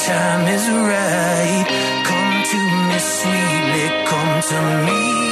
time is right. Come to me sweetly, come to me.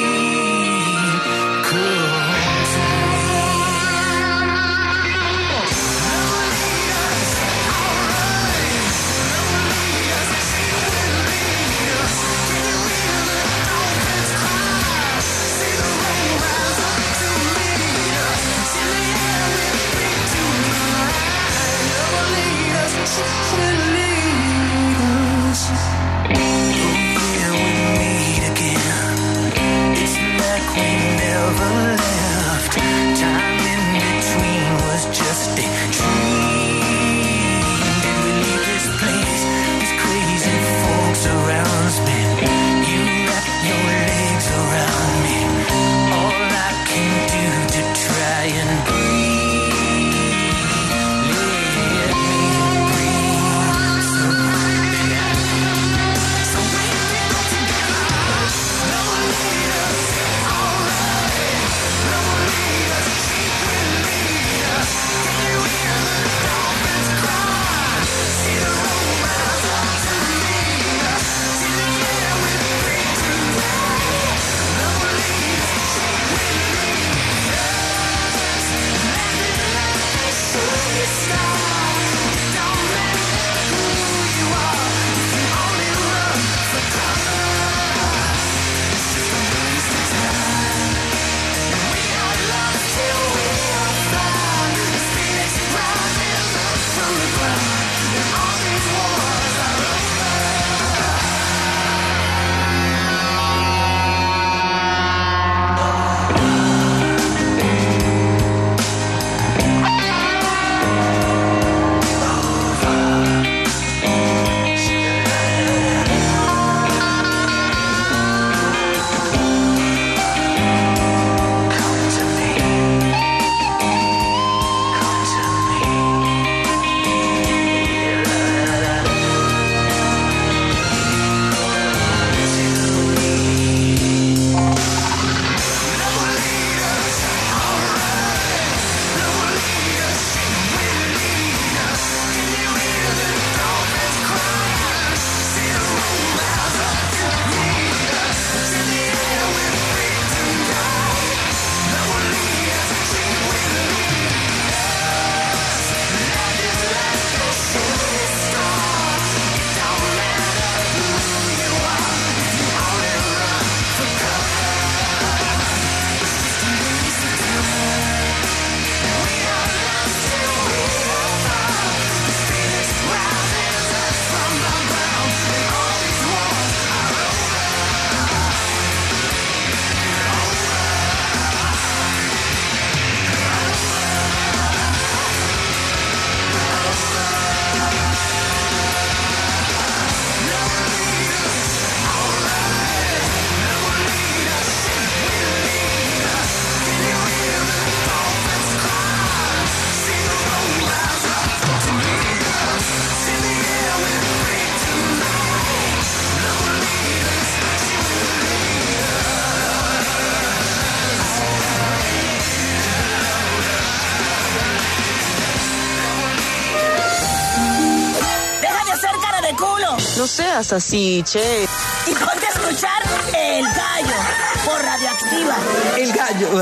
No seas así, che. Y ponte a escuchar El Gallo por Radioactiva. El Gallo.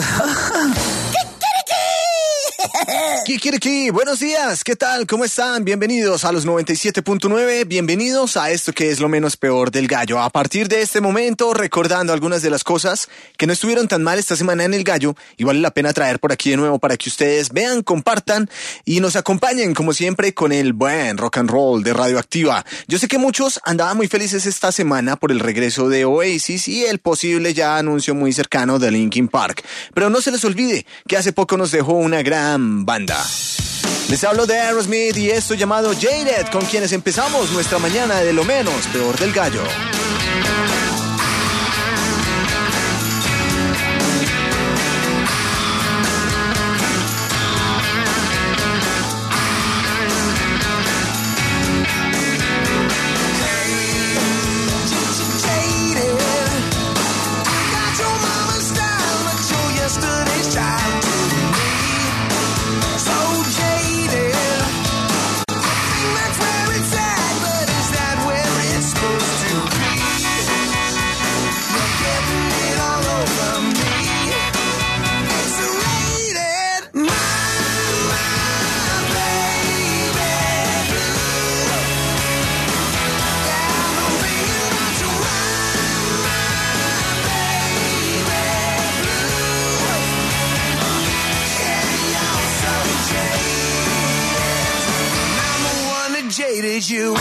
Kikiriki, buenos días, ¿qué tal? ¿Cómo están? Bienvenidos a los 97.9, bienvenidos a esto que es lo menos peor del Gallo. A partir de este momento, recordando algunas de las cosas que no estuvieron tan mal esta semana en el Gallo, y vale la pena traer por aquí de nuevo para que ustedes vean, compartan y nos acompañen, como siempre, con el buen rock and roll de Radioactiva. Yo sé que muchos andaban muy felices esta semana por el regreso de Oasis y el posible ya anuncio muy cercano de Linkin Park, pero no se les olvide que hace poco nos dejó una gran banda. Les hablo de Aerosmith y esto llamado Jaded, con quienes empezamos nuestra mañana de lo menos peor del Gallo. But jaded you.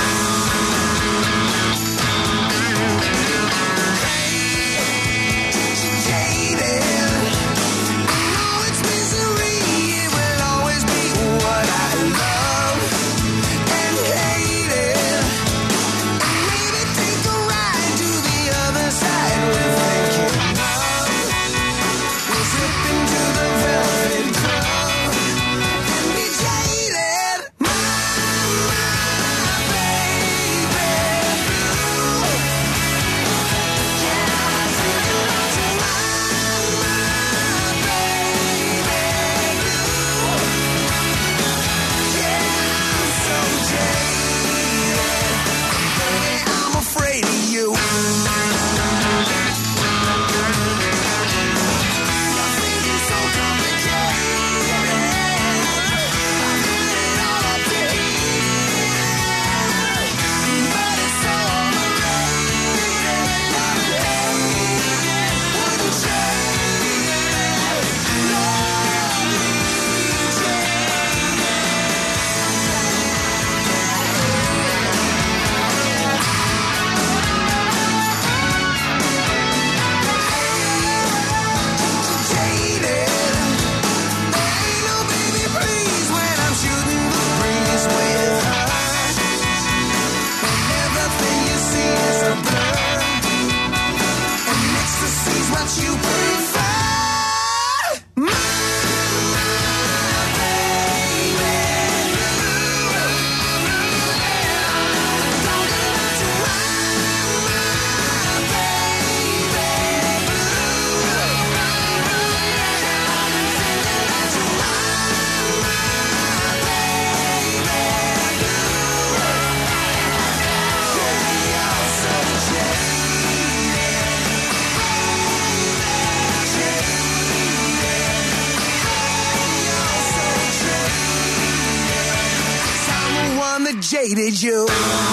Jaded you.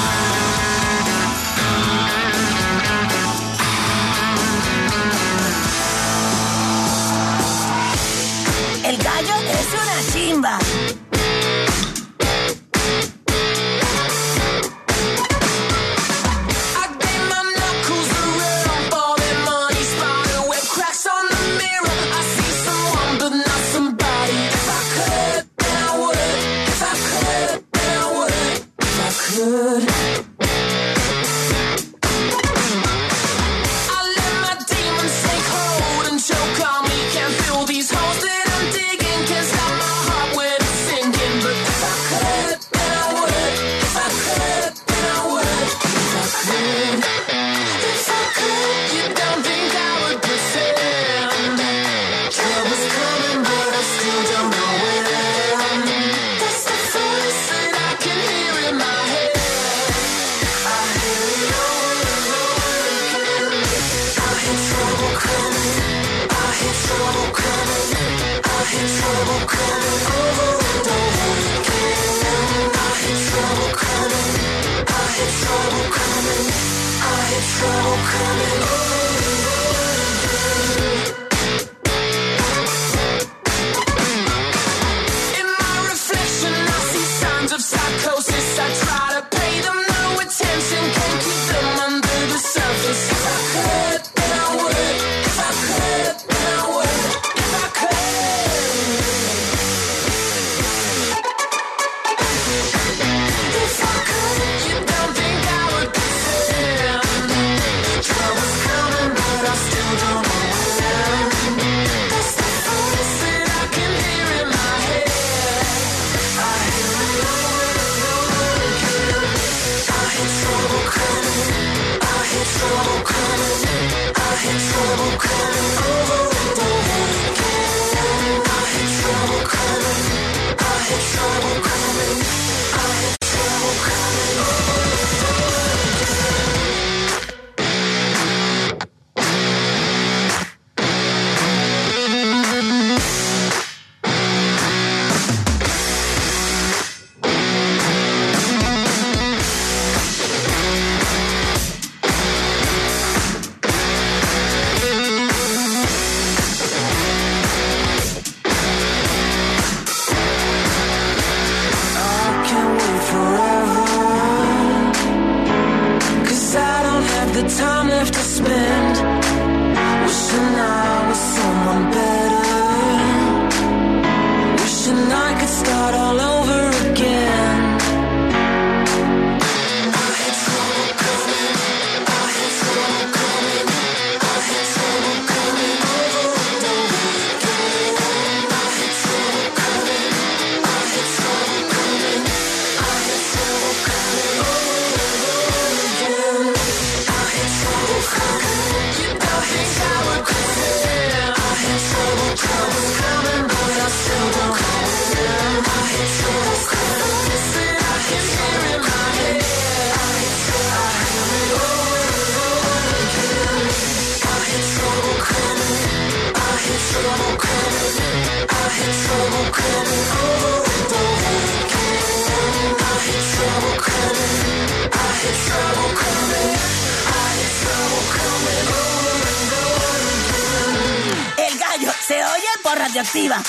El gallo es una chimba. Radioactiva.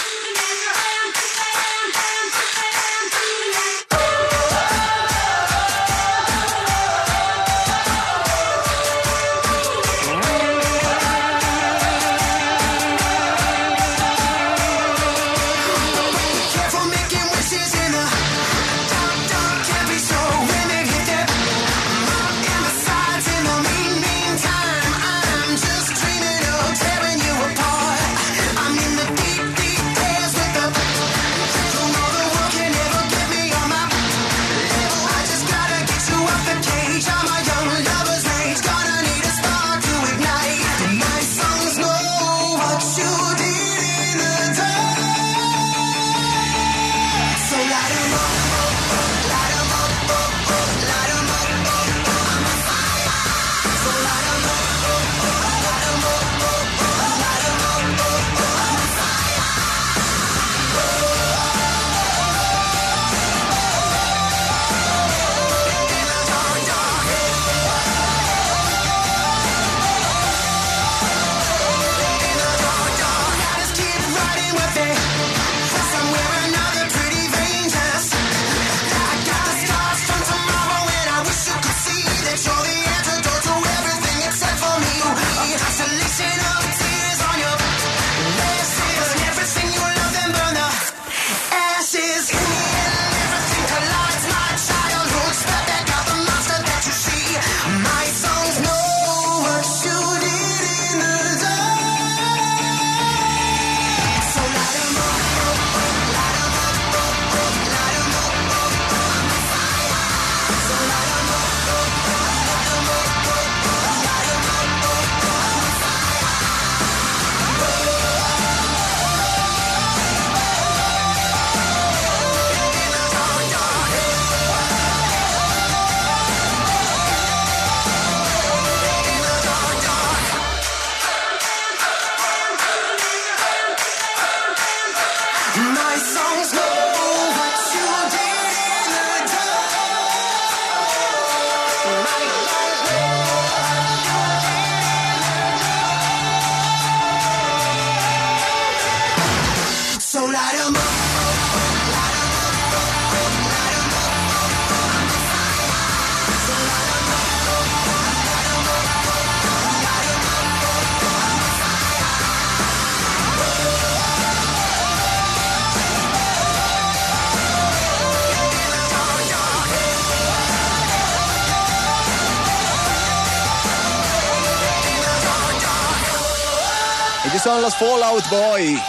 Ellos son los Fall Out Boy.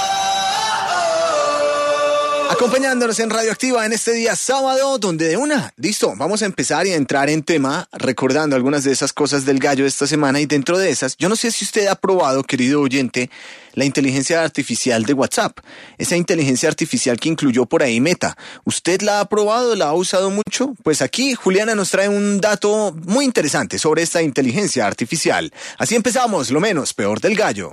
Acompañándonos en Radioactiva en este día sábado, donde de una, listo, vamos a empezar y a entrar en tema, recordando algunas de esas cosas del gallo de esta semana, y dentro de esas, yo no sé si usted ha probado, querido oyente, la inteligencia artificial de WhatsApp, esa inteligencia artificial que incluyó por ahí Meta. ¿Usted la ha probado, la ha usado mucho? Pues aquí Juliana nos trae un dato muy interesante sobre esta inteligencia artificial. Así empezamos, lo menos peor del gallo.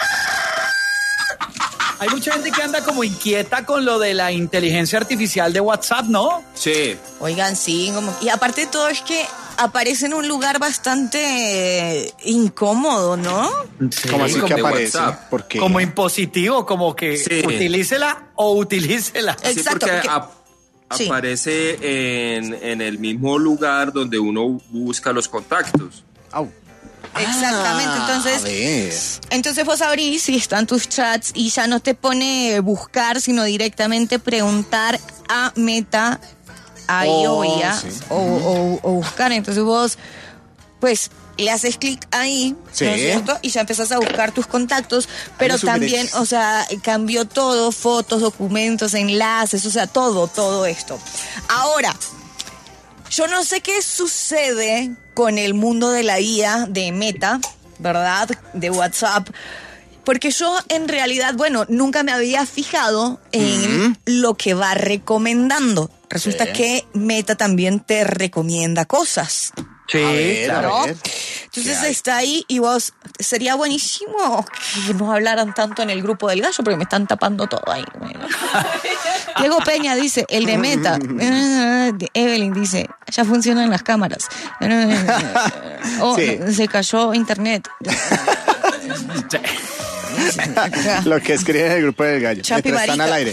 Hay mucha gente que anda como inquieta con lo de la inteligencia artificial de WhatsApp, ¿no? Sí. Oigan, sí, y aparte de todo es que aparece en un lugar bastante incómodo, ¿no? Sí, ¿Cómo así que aparece? WhatsApp. ¿Por qué? Como impositivo, como que Sí. utilícela o utilícela. Exacto, Sí, porque sí. aparece en el mismo lugar donde uno busca los contactos. Au. Exactamente, A ver. entonces vos abrís y están tus chats y ya no te pone buscar, sino directamente preguntar a Meta, ahí o IA, sí. o buscar. Entonces vos, pues, le haces clic ahí, Sí. ¿no es cierto? Y ya empezás a buscar tus contactos, pero Hay unos también, sugerencias. o sea, cambió todo, fotos, documentos, enlaces, o sea, todo esto. Ahora, yo no sé qué sucede con el mundo de la IA de Meta, ¿verdad? De WhatsApp. Porque yo en realidad, bueno, nunca me había fijado en lo que va recomendando. Resulta que Meta también te recomienda cosas. Sí, A ver, claro. a ver. Entonces ¿Qué hay? está ahí y vos, sería buenísimo que no hablaran tanto en el grupo del gallo porque me están tapando todo ahí. Bueno. Diego Peña dice, el de Meta. Evelyn dice, ya funcionan las cámaras. Oh, Sí. se cayó internet. Lo que escriben en el grupo del gallo. Chapi Mientras están Marica.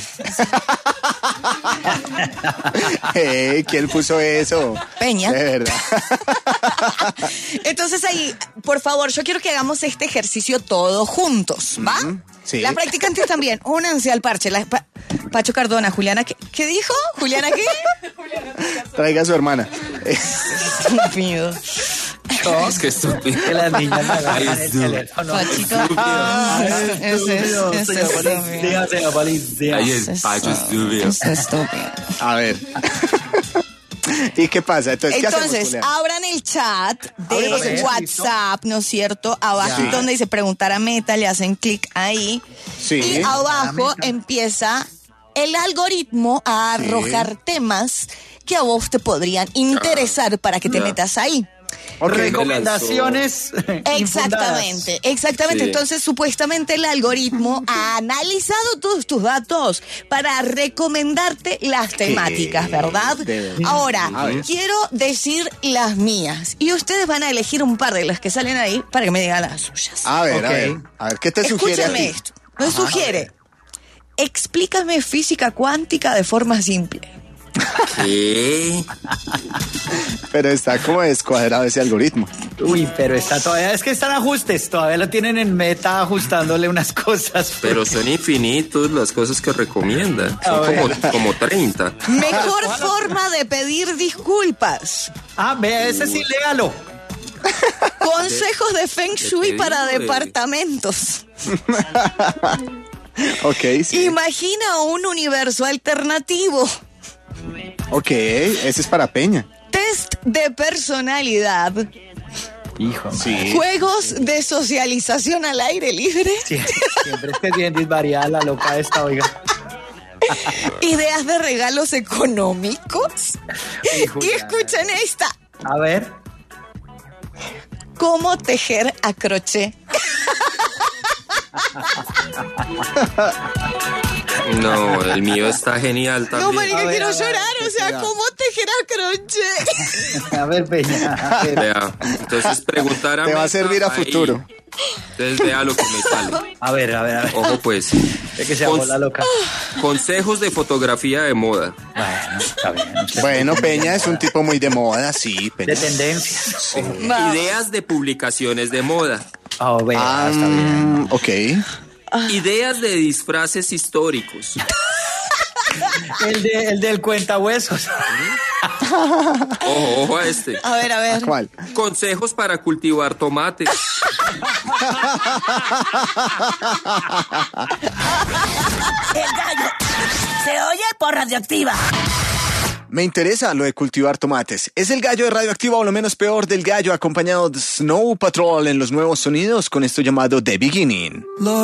al aire. ¿Quién puso eso? Peña. De verdad. Entonces ahí, por favor, yo quiero que hagamos este ejercicio todos juntos, ¿va? Sí. Las practicantes también, únanse al parche. Pacho Cardona, Juliana, ¿qué dijo? ¿Juliana qué? Traiga a su hermana. Estúpido. Es que estúpido. Que las niñas me agarran el estúpido. teléfono. Pachito. Ahí es Pacho estúpido. Es estúpido. A ver. ¿Y qué pasa? Entonces, ¿qué hacemos, Entonces, Julián? abran el chat Abrimos de el WhatsApp, ¿no es cierto? Abajo Ya. donde dice preguntar a Meta, le hacen clic ahí. Sí. Y abajo empieza el algoritmo a arrojar temas que a vos te podrían interesar para que te Ya. metas ahí. Ok. Recomendaciones. Exactamente. Sí. Entonces, supuestamente el algoritmo ha analizado todos tus datos para recomendarte las temáticas, ¿verdad? De verdad. Ahora, A ver. quiero decir las mías y ustedes van a elegir un par de las que salen ahí para que me digan las suyas. A ver, Ok. a ver, ¿qué te sugiere a Escúchame ti? esto. Me sugiere, explícame física cuántica de forma simple. ¿Qué? Pero está como descuadrado ese algoritmo. Uy, pero está todavía, es que están ajustes, todavía lo tienen en Meta ajustándole unas cosas. Pero son infinitos las cosas que recomiendan. A Son ver. como 30. Mejor forma de pedir disculpas. Ve, ese sí, léalo. Consejos de Feng Shui te para digo, departamentos. Ok, sí. Imagina un universo alternativo. Ok, ese es para Peña. Test de personalidad. Hijo. Sí. Juegos de socialización al aire libre. Siempre es que es bien disvariada la loca esta, oiga. Ideas de regalos económicos. Uy, Y Juliana. escuchen esta. A ver. ¿Cómo tejer a crochet? No, el mío está genial No, también. marica, A ver, quiero a ver, llorar. ¿qué O sea, será? ¿cómo tejer a crochet? A ver, Peña. A ver. Vea, entonces preguntar a Te va a Meta servir a ahí. futuro. Entonces vea lo que me sale. A ver. Ojo pues. Es que se llamó la loca. Consejos de fotografía de moda. Bueno, está bien. Bueno, Peña es un tipo muy de moda, sí, Peña. De tendencias. Ideas de publicaciones de moda. Oh, vea, está bien. Ok. Ideas de disfraces históricos. El del cuentahuesos. Ojo a este. A ver. ¿Cuál? Consejos para cultivar tomates. El gallo se oye por Radioactiva. Me interesa lo de cultivar tomates. Es el gallo de Radioactiva o lo menos peor del gallo acompañado de Snow Patrol en los nuevos sonidos con esto llamado The Beginning.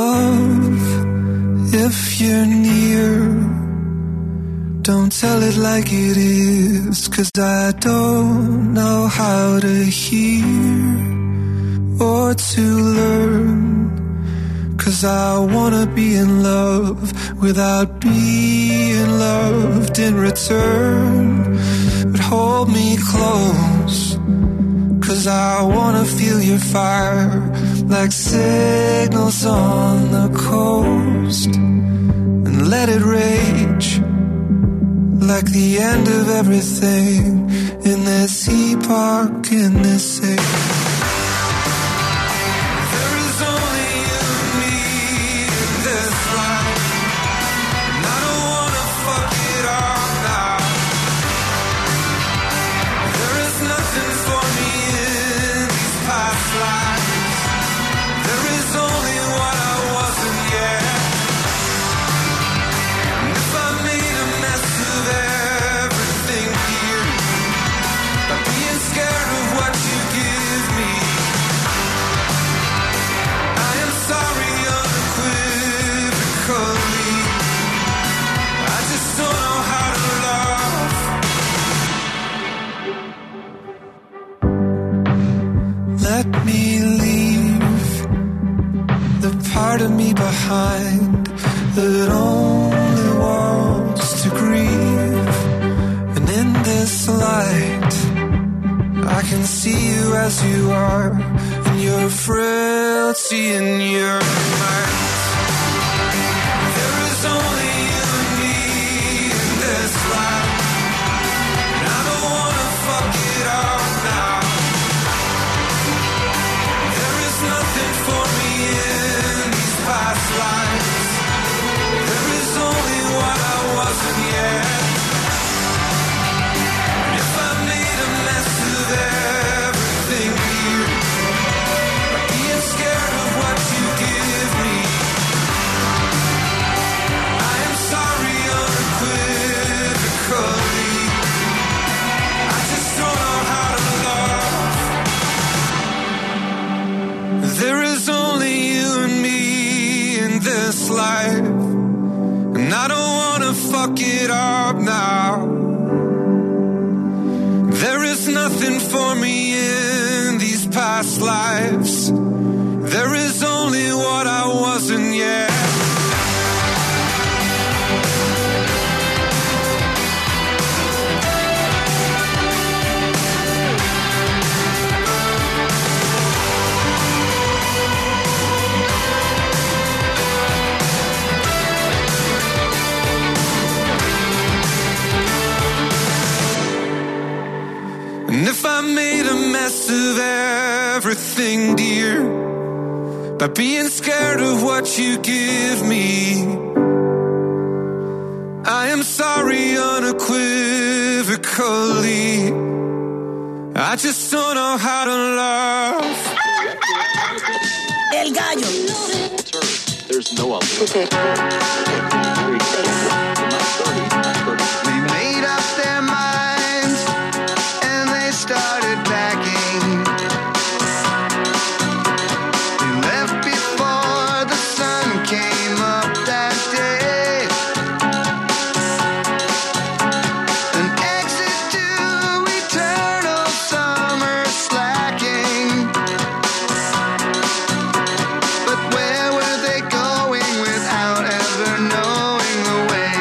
Love, if you're near, don't tell it like it is, 'cause I don't know how to hear or to learn, 'cause I wanna be in love without being loved in return. But hold me close, 'cause I wanna feel your fire like signals on the coast, and let it rage like the end of everything in this epoch, in this age. There is only you and me in this life, and I don't wanna fuck it up now. There is nothing for me in these past lives. There is only what I wasn't yet. And if I made a mess of everything here, by being scared of what you give me, I am sorry unequivocally. I just don't know how to love. Let me leave the part of me behind that only wants to grieve. And in this light, I can see you as you are, and your frailty and your might. There is only you and me in this life, and I don't wanna fuck it up now. There is nothing for me in these past lives. There is only what I wasn't yet. And if I made a mess of everything here, by being scared of what you give me, I am sorry unequivocally. I just don't know how to love. There is only you and me in this life, and I don't wanna fuck it up now. There is nothing for me in these past lives. There is only what I wasn't yet. And if I made a mess of everything, dear, by being scared of what you give me, I am sorry unequivocally. I just don't know how to love. El gallo. There's no alternative. They made up their minds and they started packing. They left before the sun came up that day. An exit to eternal summer slacking. But where were they going without ever knowing the way?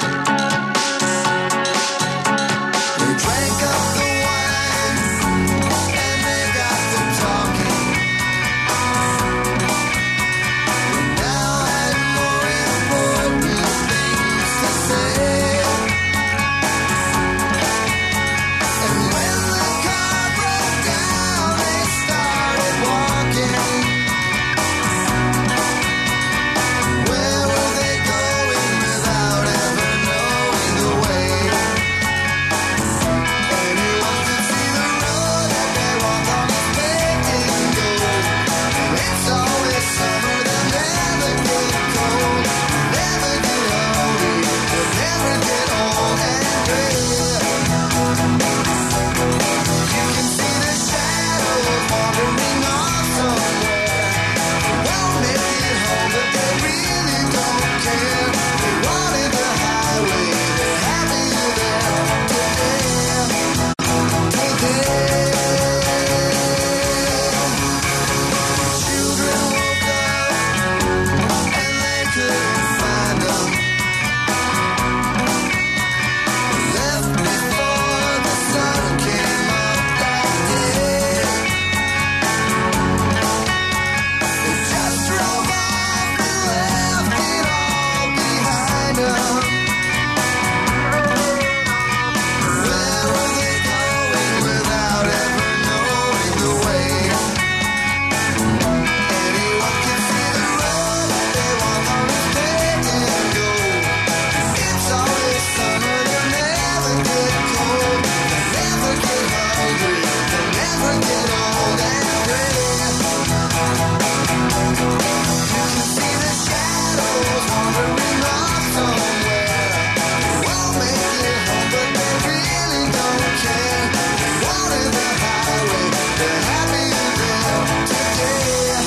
They drank up the wine and they got to talking. They now had more important things to say. And when the car broke down, they started walking. Where were they going without ever knowing the way? Anyone could see the road that they walk on is painted in gold. And it's always summer, they'll never get cold, never get hungry, they'll never get old and gray. You can see the shadows wandering off somewhere. They won't make it home, but they really don't care. They wanted the highway, they're happy there today. Children woke up and they couldn't find them. Left before the sun came up that day. They just drove off and left it all behind them. Where were they going without ever knowing the way? Anyone can see the road that they walk on is paved in gold. It's always summer, they'll never get cold, they'll never get hungry, they'll never get old and gray. You can see the shadows wandering off somewhere. They won't make it home, but they really don't care. They wanted the highway, they're happy there today.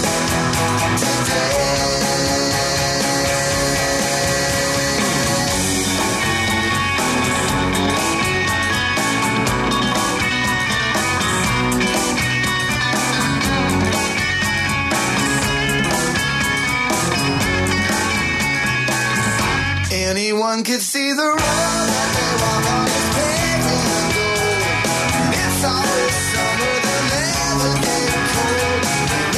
Anyone could see the road that they walk on is paved in gold. It's always summer, they'll never get cold. They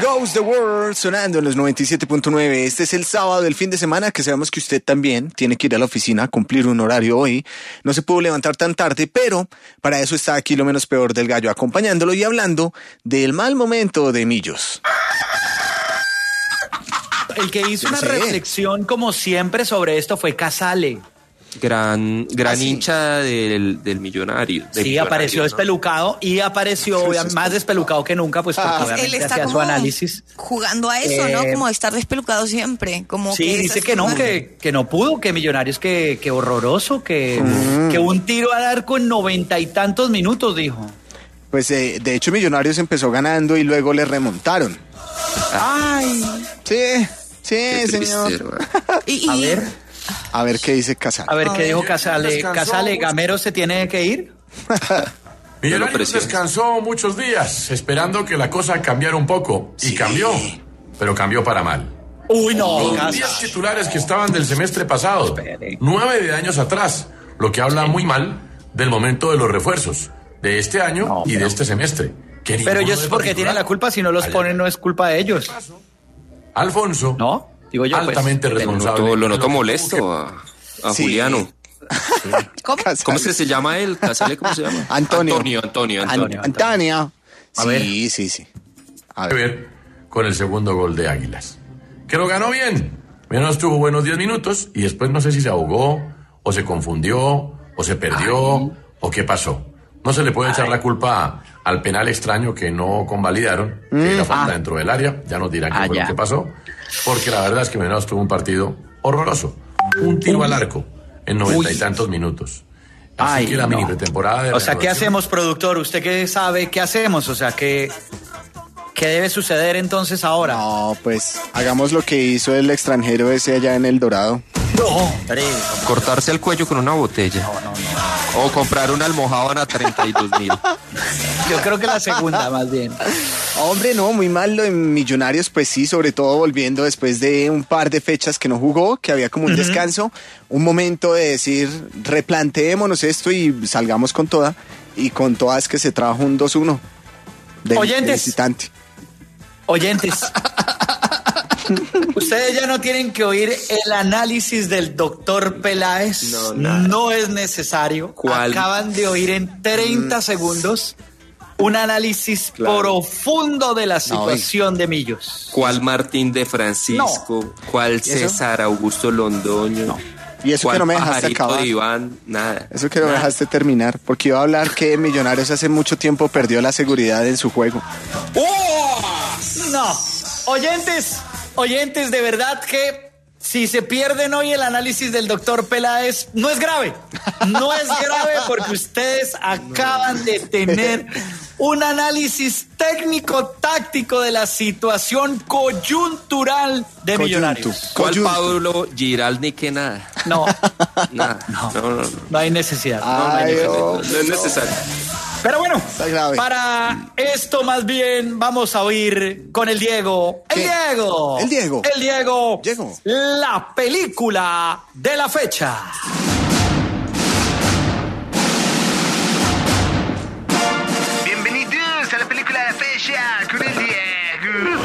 Goes the World sonando en los 97.9. Este es el sábado del fin de semana, que sabemos que usted también tiene que ir a la oficina a cumplir un horario hoy. No se pudo levantar tan tarde, pero para eso está aquí lo menos peor del gallo, acompañándolo y hablando del mal momento de Millos. El que hizo una reflexión, como siempre, sobre esto fue Casale. Gran hincha del Millonario. Sí, apareció despelucado y apareció más despelucado que nunca, pues porque Él obviamente está hacía como su análisis. jugando a eso, ¿no? Como estar despelucado siempre. Como Sí, que dice que no, que no pudo, que Millonarios, que horroroso, que un tiro al arco en 90 y tantos minutos, dijo. Pues de hecho Millonarios empezó ganando y luego le remontaron. Ay. Sí, Qué señor. triste, A ver qué dice Casale. A ver qué dijo Casale. Casale, ¿Gamero se tiene que ir? Millonarios descansó muchos días, esperando que la cosa cambiara un poco. Y cambió, pero cambió para mal. Uy, no. Los 10 titulares que estaban del semestre pasado, 9 de años atrás, lo que habla muy mal del momento de los refuerzos, de este año y de este semestre. Pero ellos porque tienen la culpa, si no los ponen no es culpa de ellos. Alfonso, ¿no? Digo yo, altamente responsable. Lo noto molesto a Juliano. ¿Cómo es que se llama él? ¿Casale cómo se llama? Antonio. Antonio. Sí. A ver con el segundo gol de Águilas, que lo ganó bien. Menos tuvo buenos 10 minutos y después no sé si se ahogó o se confundió o se perdió o qué pasó. No se le puede echar la culpa al penal extraño que no convalidaron, que era falta dentro del área. Ya nos dirán qué fue lo que pasó, porque la verdad es que Millonarios tuvo un partido horroroso. Un tiro al arco en 90 y tantos minutos. Así que la mini pretemporada de... O sea, ¿qué hacemos, productor? ¿Usted qué sabe? ¿Qué hacemos? O sea, ¿qué debe suceder entonces ahora? No, pues hagamos lo que hizo el extranjero ese allá en El Dorado. No, cortarse el cuello con una botella. No. O comprar una almohábana a 32,000. Yo creo que la segunda, más bien. Hombre, no, muy mal lo de Millonarios, pues sí, sobre todo volviendo después de un par de fechas que no jugó, que había como un descanso, un momento de decir, replanteémonos esto y salgamos con toda, y con toda es que se trajo un 2-1 de visitante. Oyentes. Ustedes ya no tienen que oír el análisis del doctor Peláez. No es necesario. ¿Cuál? Acaban de oír en 30 segundos un análisis profundo de la situación de Millos. ¿Cuál Martín de Francisco? ¿Cuál César Augusto Londoño? No. Y eso que no me dejaste acabar. Iván, nada. Eso que no me dejaste terminar, porque iba a hablar que Millonarios hace mucho tiempo perdió la seguridad en su juego. No. Oyentes, de verdad que si se pierden hoy el análisis del doctor Peláez, no es grave. No es grave porque ustedes acaban de tener un análisis técnico-táctico de la situación coyuntural de Millonarios. ¿Cuál Pablo Giraldi que nada? No. Nada. No hay necesidad. No es necesario. Pero bueno, para esto más bien vamos a oír con el Diego. El Diego. La película de la fecha. Bienvenidos a la película de la fecha con el Diego.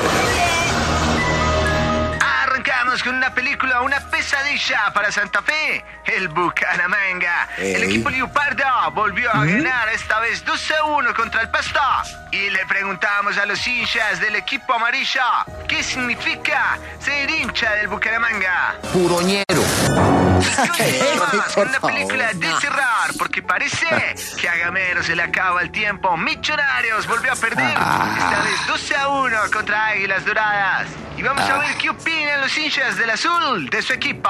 Arrancamos con una película, una pesadilla para Santa Fe, el Bucaramanga. El equipo Leopardo volvió a ganar, esta vez 2-1 contra el Pasto. Y le preguntamos a los hinchas del equipo amarillo, ¿qué significa ser hincha del Bucaramanga? Puroñero. Con una película de terror, porque parece que a Gamero se le acaba el tiempo. Millonarios volvió a perder, esta vez 2-1 contra Águilas Doradas. Y vamos a ver qué opinan los hinchas del azul de su equipo.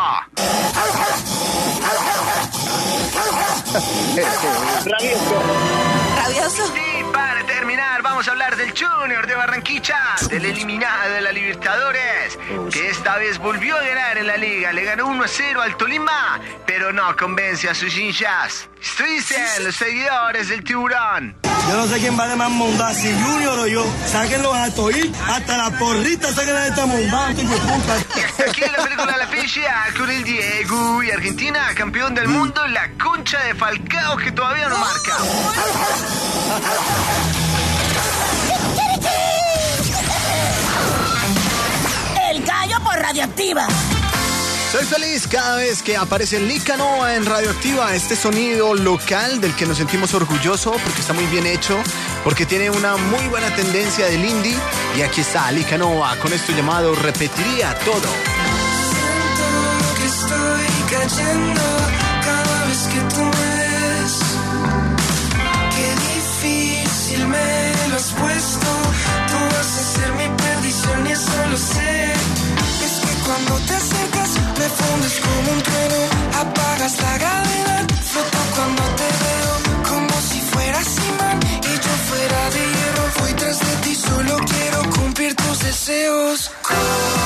¿Rabioso? Sí, para terminar, vamos a hablar del Junior de Barranquilla, del eliminado de la Libertadores, que esta vez volvió a ganar en la liga. Le ganó 1-0 al Tolima, pero no convence a sus hinchas. Esto dicen los seguidores del Tiburón. Yo no sé quién vale más mondá, si Junior o yo. Sáquenlos a toir, hasta la porrita sáquenla de esta mondá. Aquí en la película La Fecha con el Diego y Argentina, campeón del mundo, la concha de Falcao que todavía no marca. Radioactiva. Soy feliz cada vez que aparece Licanova en Radioactiva, este sonido local del que nos sentimos orgullosos porque está muy bien hecho, porque tiene una muy buena tendencia del indie. Y aquí está Licanova con esto llamado Repetiría Todo. Siento que estoy cayendo cada vez que tú me ves. Qué difícil me lo has puesto. Tú vas a ser mi perdición y eso lo sé. Es que cuando te acercas me fundes como un trueno. Apagas la gravedad, floto cuando te veo. Como si fueras imán y yo fuera de hierro. Voy tras de ti, solo quiero cumplir tus deseos. Con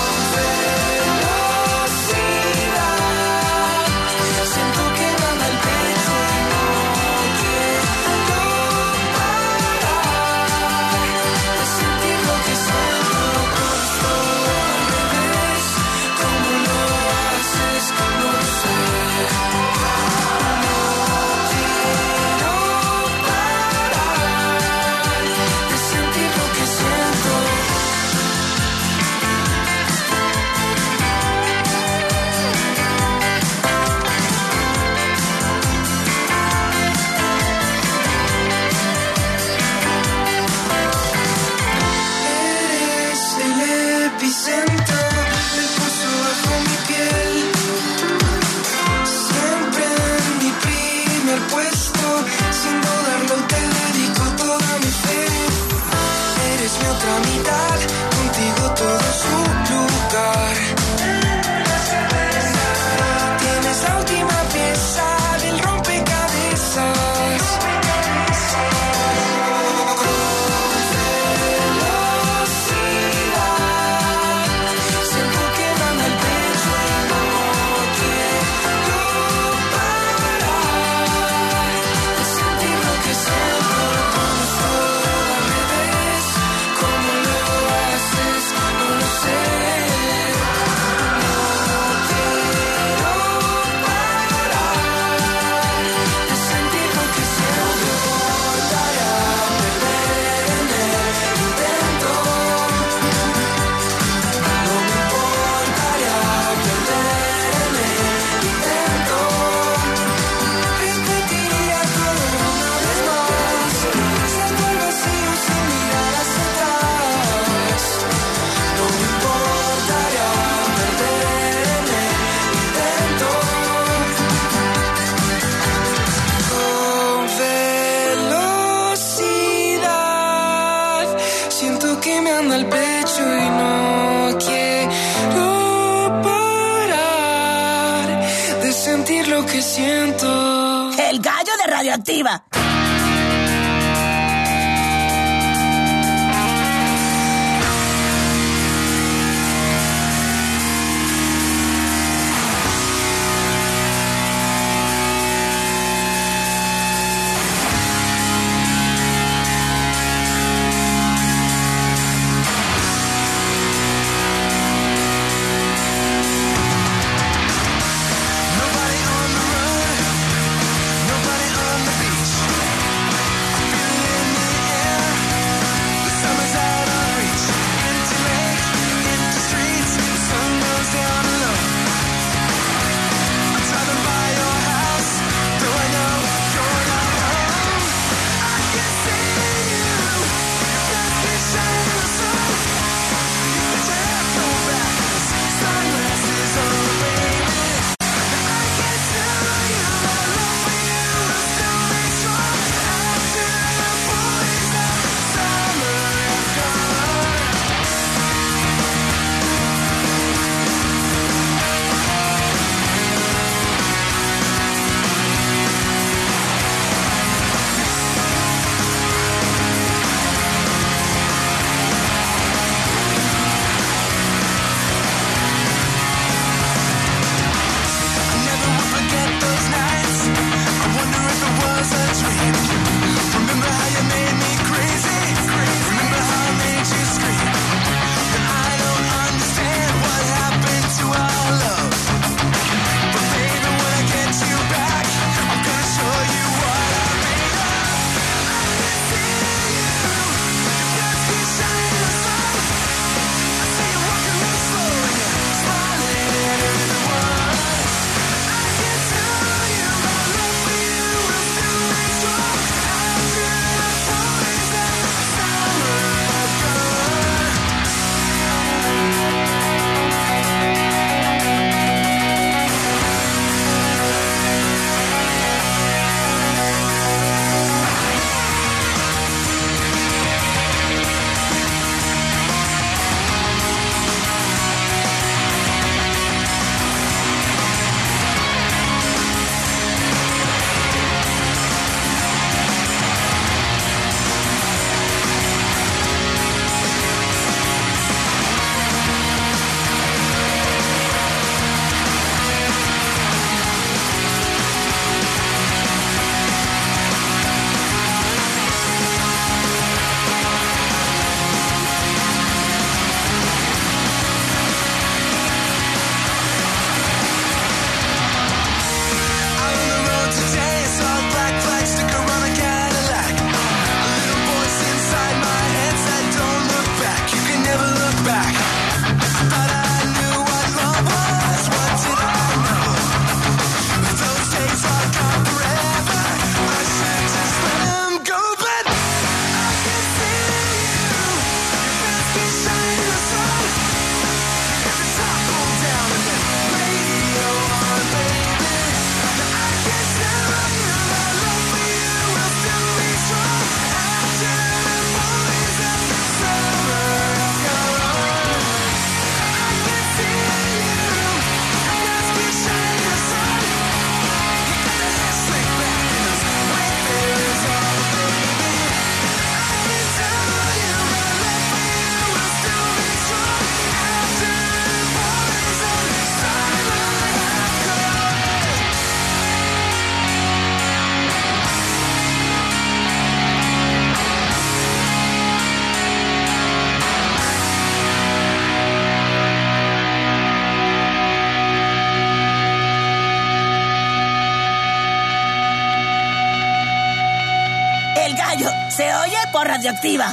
que siento. El gallo de Radioactiva. Nobody on the run, nobody on the beach. Se oye por Radioactiva.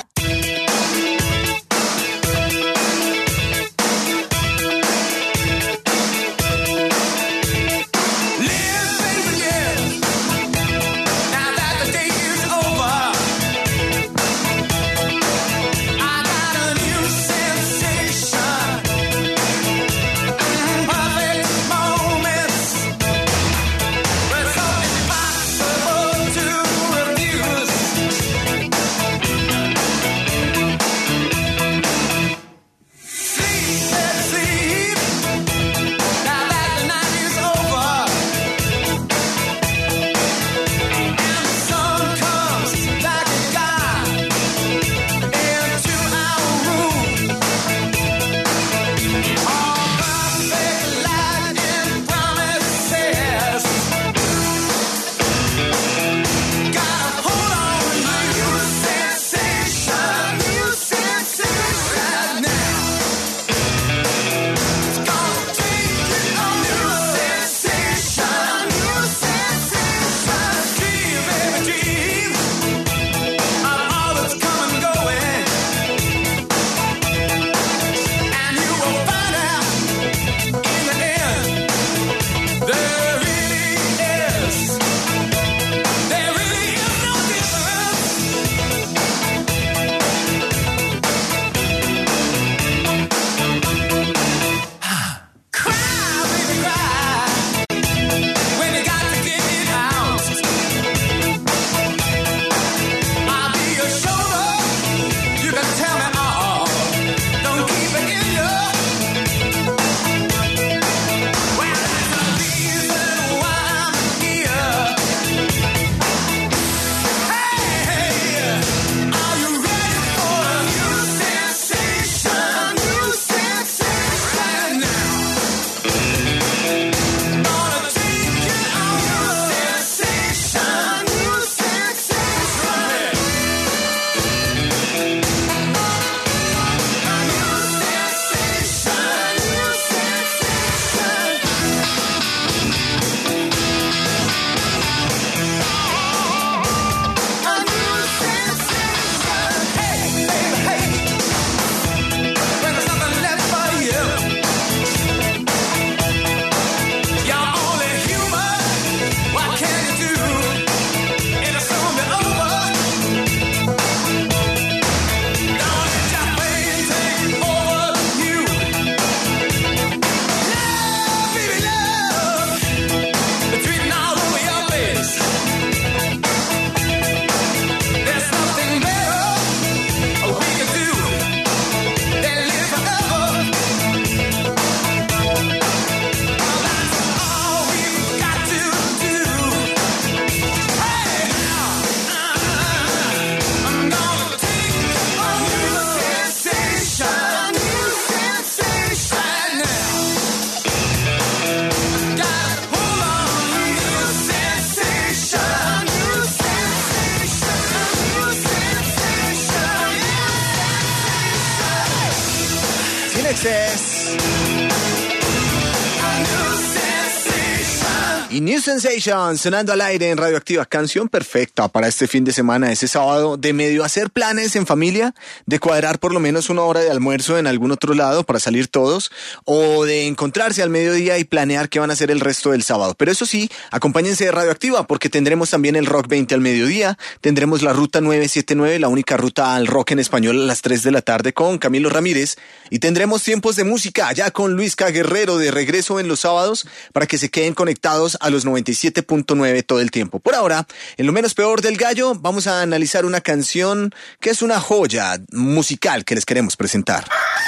Y New Sensation sonando al aire en Radioactiva, canción perfecta para este fin de semana, ese sábado, de medio hacer planes en familia, de cuadrar por lo menos una hora de almuerzo en algún otro lado para salir todos, o de encontrarse al mediodía y planear qué van a hacer el resto del sábado. Pero eso sí, acompáñense de Radioactiva porque tendremos también el Rock 20 al mediodía, tendremos la Ruta 979, la única ruta al rock en español a las 3 de la tarde con Camilo Ramírez, y tendremos tiempos de música ya con Luis K. Guerrero de regreso en los sábados para que se queden conectados a los 97.9 todo el tiempo. Por ahora, en lo menos peor del gallo, vamos a analizar una canción que es una joya musical que les queremos presentar.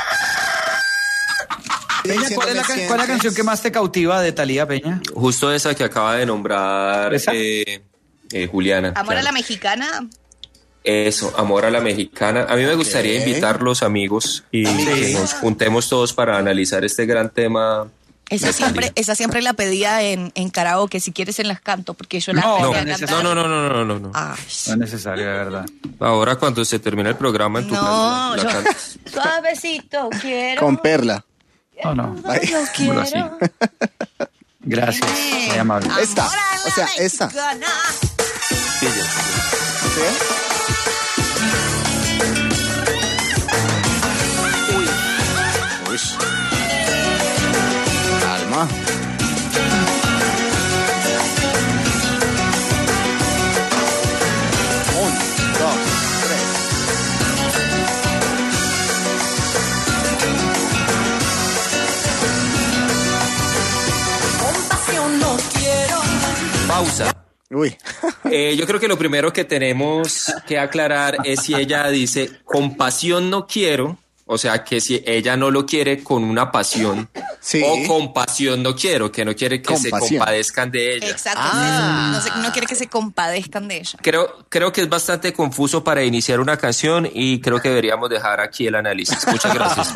Peña, ¿cuál es la canción que más te cautiva de Thalía, Peña? Justo esa que acaba de nombrar Juliana. ¿Amor claro. a la mexicana? Eso, Amor a la Mexicana. A mí me gustaría invitar los amigos y que nos juntemos todos para analizar este gran tema. Esa siempre la pedía en karaoke, si quieres en las canto, porque yo la No a cantar. No. Ay. No es necesario, de verdad. Ahora cuando se termina el programa en tu casa, la cantas. Suavecito, quiero. Con Perla. No. Yo quiero. Así. Gracias, muy amable. Esta, o sea, esta. Mexicana. Sí, ya. ¿Sí? Pausa. Uy. Yo creo que lo primero que tenemos que aclarar es si ella dice compasión no quiero, o sea que si ella no lo quiere con una pasión, sí. O compasión no quiero, que no quiere que se compadezcan de ella. Exacto, no quiere que se compadezcan de ella. Creo que es bastante confuso para iniciar una canción y creo que deberíamos dejar aquí el análisis. Muchas gracias.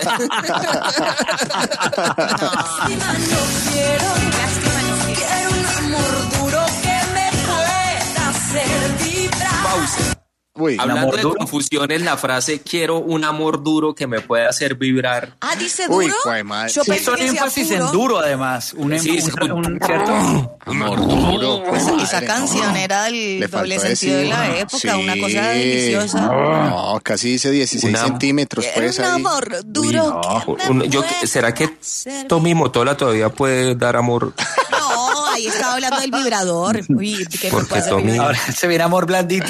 Pausa. Uy, hablando de confusiones, la frase quiero un amor duro que me pueda hacer vibrar. Ah, dice duro. Yo pensé que énfasis en duro, además. ¿Cierto? Amor duro. Esa canción era el doble sentido de la época, una cosa deliciosa. No, casi dice 16 centímetros. Pues, un amor duro. ¿Será que Tommy Motola todavía puede dar amor? No, ahí estaba hablando del vibrador. Uy, porque Tommy ahora se viene amor blandito.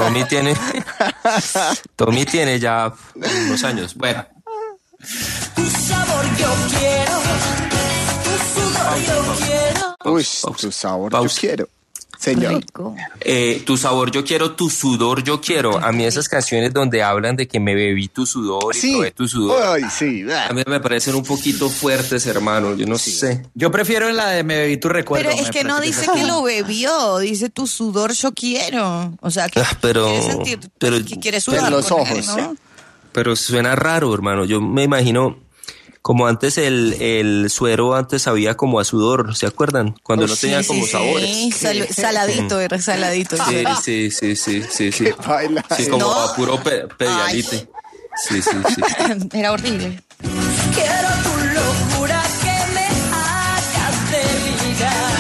Tommy tiene ya unos años. Bueno. Tu sabor yo quiero, tu sudor yo quiero. Uy, tu sabor yo quiero. Señor. Tu sabor yo quiero, tu sudor yo quiero. A mí esas canciones donde hablan de que me bebí tu sudor y probé tu sudor. Ay, sí. A mí me parecen un poquito fuertes, hermano. Yo no sé. Yo prefiero la de me bebí tu recuerdo. Pero es que no dice que lo bebió, dice tu sudor yo quiero. O sea, que quiere sentir, que quiere sudar los con ojos, él, ¿no? Pero suena raro, hermano. Yo me imagino como antes el suero antes sabía como a sudor, ¿se acuerdan? Cuando no tenía como sabores. Saladito, era saladito. Sí. Sí, como a puro pedialite. Sí. Era horrible. Quiero tu locura que me hagas delirar.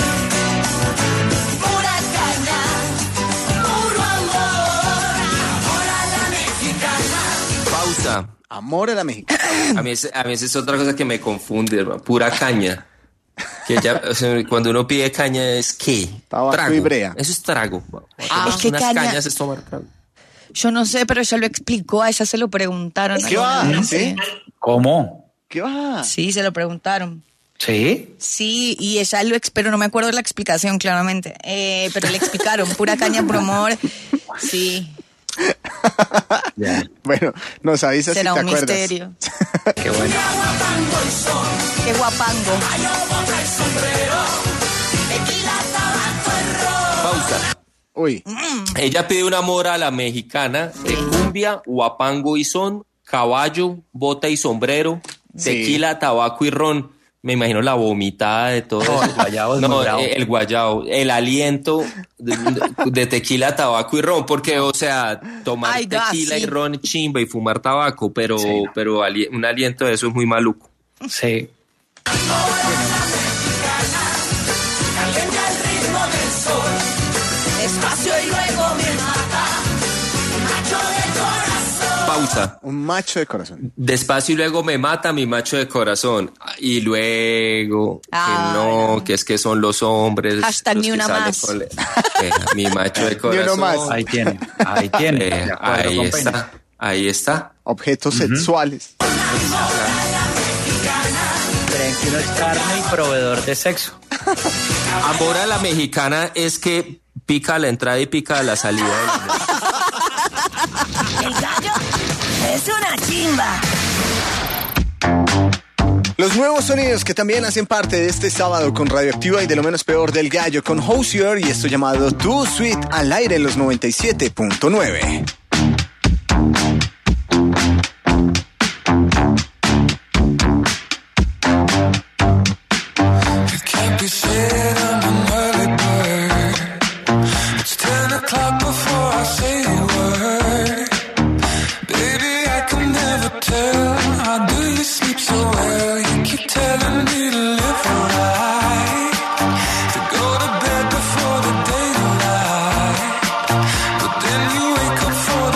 Pura caña, puro amor, amor a la mexicana. Pausa. Amor a la mexicana. A mí esa es otra cosa que me confunde, hermano. Pura caña. Que ya, o sea, cuando uno pide caña es ¿qué? Tabaco y brea. Eso es trago. Es que unas cañas es tomar trago. Yo no sé, pero ella lo explicó, a ella se lo preguntaron. ¿Qué va? ¿Sí? ¿Cómo? ¿Qué va? Sí, se lo preguntaron. ¿Sí? Sí, y ella pero no me acuerdo de la explicación claramente, pero le explicaron, pura caña, puro amor. Sí. Bueno, nos avisas si te será un acuerdas. misterio. Qué bueno. Qué guapango. Pausa. Uy. Ella pide un amor a la mexicana de cumbia, guapango y son, caballo, bota y sombrero, tequila, tabaco y ron. Me imagino la vomitada de todo eso. El guayabo es muy bravo. El guayabo, el aliento de tequila, tabaco y ron, porque, o sea, tomar tequila y ron chimba y fumar tabaco, pero un aliento de eso es muy maluco. Sí. Despacio y luego me mata. Macho de corazón. Pausa. Un macho de corazón. Despacio y luego me mata mi macho de corazón. Y luego, que es que son los hombres. Hashtag los ni que una salen más. mi macho de corazón. Ni uno más. Ahí tiene. Ahí está. Objetos sexuales. Creen que uno es carne y proveedor de sexo. Amor a la mexicana es que pica a la entrada y pica a la salida. El gallo es una chimba. Los nuevos sonidos que también hacen parte de este sábado con Radioactiva y de lo menos peor del gallo con Hozier y esto llamado Too Sweet al aire en los 97.9. Before the daylight, but then you wake up for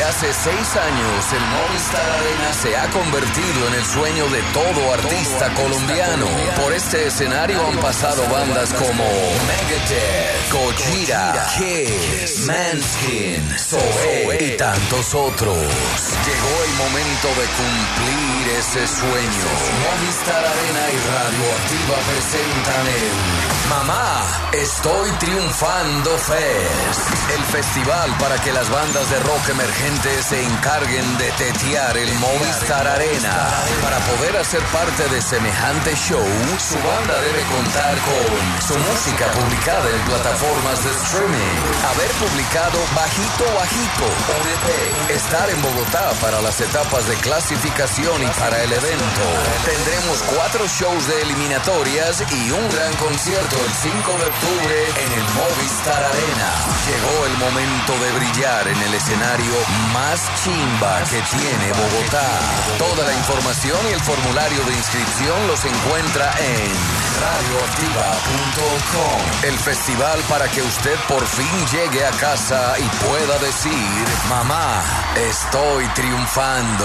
Desde hace 6 años, el Movistar Arena se ha convertido en el sueño de todo artista colombiano. Por este escenario han pasado bandas como Megadeth, Gojira, Kiss, Manskin, Zoé y tantos otros. Llegó el momento de cumplir ese sueño. Movistar Arena y Radioactiva presentan el Mamá, Estoy Triunfando Fest. El festival para que las bandas de rock emergentes se encarguen de tetear el Movistar Arena. Para poder hacer parte de semejante show, su banda debe contar con su música publicada en plataformas de streaming, haber publicado Bajito un EP, estar en Bogotá para las etapas de clasificación y para el evento. Tendremos 4 shows de eliminatorias y un gran concierto el 5 de octubre en el Movistar Arena. Llegó el momento de brillar en el escenario más chimba que tiene Bogotá. Toda la información y el formulario de inscripción los encuentra en radioactiva.com. El festival para que usted por fin llegue a casa y pueda decir: mamá, estoy triunfando.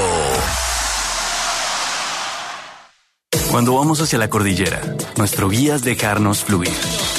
Cuando vamos hacia la cordillera, nuestro guía es dejarnos fluir.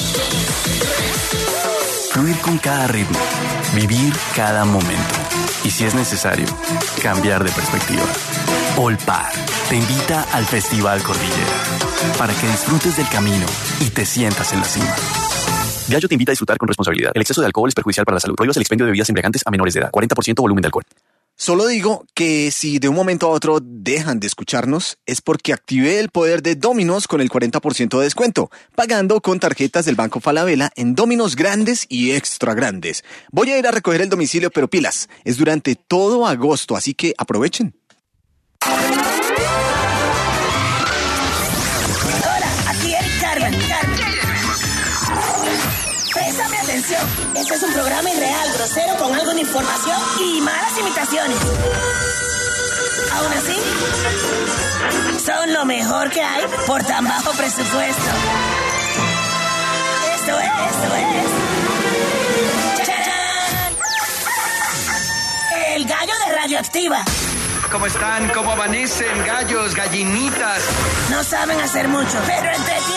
Fluir con cada ritmo, vivir cada momento. Y si es necesario, cambiar de perspectiva. Olpar te invita al Festival Cordillera para que disfrutes del camino y te sientas en la cima. Gallo te invita a disfrutar con responsabilidad. El exceso de alcohol es perjudicial para la salud. Prohíbas el expendio de bebidas embriagantes a menores de edad. 40% volumen de alcohol. Solo digo que si de un momento a otro dejan de escucharnos, es porque activé el poder de Dominos con el 40% de descuento, pagando con tarjetas del Banco Falabella en Dominos grandes y extra grandes. Voy a ir a recoger el domicilio, pero pilas, es durante todo agosto, así que aprovechen. Hola, aquí Eric Carmen. Préstame atención. Este es un programa irreal, grosero, con algo de información y malas imitaciones. Aún así, son lo mejor que hay por tan bajo presupuesto. Esto es. ¡Chachán! El gallo de Radioactiva. ¿Cómo están? ¿Cómo amanecen, gallos, gallinitas? No saben hacer mucho, pero entretienen.